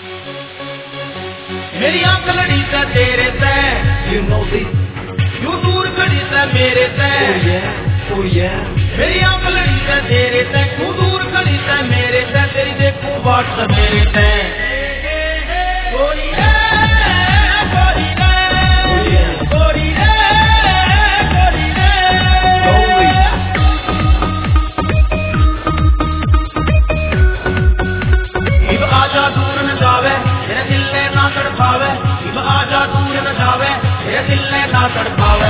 मेरी आंख लड़ी से तेरे से, You know this. यूं दूर खड़ी से मेरे से। Oh yeah, oh yeah. मेरी आंख लड़ी से तेरे से, यूं दूर खड़ी से मेरे से, तेरी देखूं बाट से मेरे से। गोरी रे, गोरी रे, Oh yeah. गोरी रे, गोरी रे। इब आजा दूर न जावे, तेरे दिल ने ना तड़पावे। इब आजा दूर न जावे, तेरे दिल ने ना तड़पावे।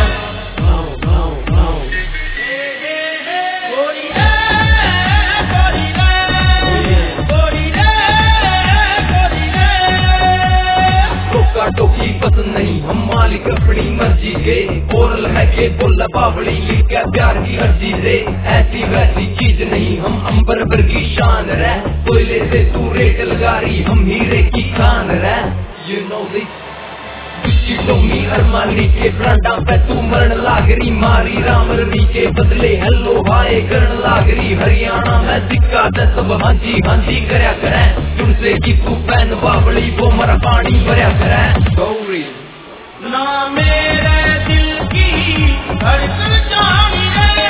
गोरी रे, गोरी रे, गोरी रे, गोरी रे। टोका टोकी पसंद नहीं, हम मालिक अपनी मर्जी के। ओरल है के बोला बावड़ी, लिखा प्यार की अर्जी से। ऐसी वैसी चीज नहीं, हम अंबर पर की शान रहे। कोयले से तू रेट लगा रही, हम हीरे की खान रहे। You know this. Gucci Tommy Armani के ब्रांडा पे तू मरण लागरी। मारी राम रवि के बदले हेलो हाय करण लागरी। हरियाणा में दिक्का दे सब हांजी हांजी करया करे। तुमसे की तू पैन बावड़ी, वो मरा पानी भरया करे। गौरी ना मेरे दिल की धड़कन जानी रे,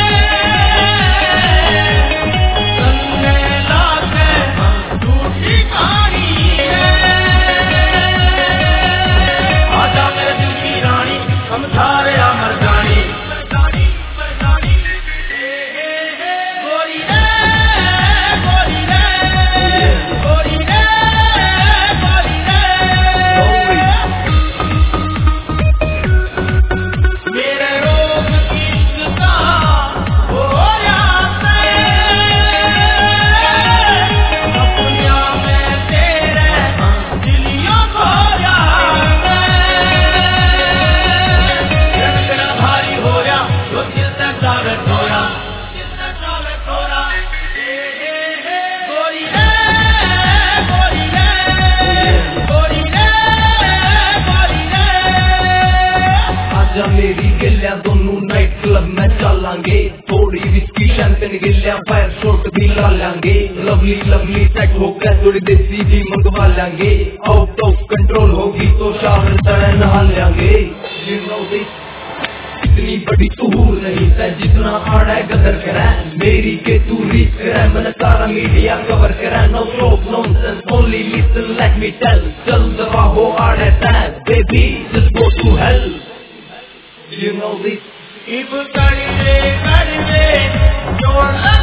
तन्ने लाके झूठी कहानी रे। आजा मेरे दिल की रानी, समझा रे अमर जानी। गोरी रे, गोरी रे, गोरी रे, गोरी रे। मेरे रोग की इश्क़ हो जाते, सपनिया में तेरे दिलियों खो जाते। तेरा भारी हो या, जो दिल से जावे थोड़ा, गोरी रे, गोरी रे, गोरी रे, गोरी रे। आजा मेरी गिल्लिया दोनों नाइट क्लब में चलांगे। थोड़ी विस्की शैंपेन गिल्लिया फायर शॉट भी ला लेंगे। लवली लवली सेट होकर थोड़ी देसी भी मंगवा लेंगे। आउट ऑफ कंट्रोल होगी तो शावर तरह नहा लेंगे। You know this. इतनी बड़ी तूहूर नहीं है जितना आड़ा गदर करे। मेरी के तू रीच करे, मैंने सारा मीडिया कवर करे। No talk nonsense, only listen let me tell. चल दबा हो आड़े तैं, baby just go to hell. You know this. इब कर दे जो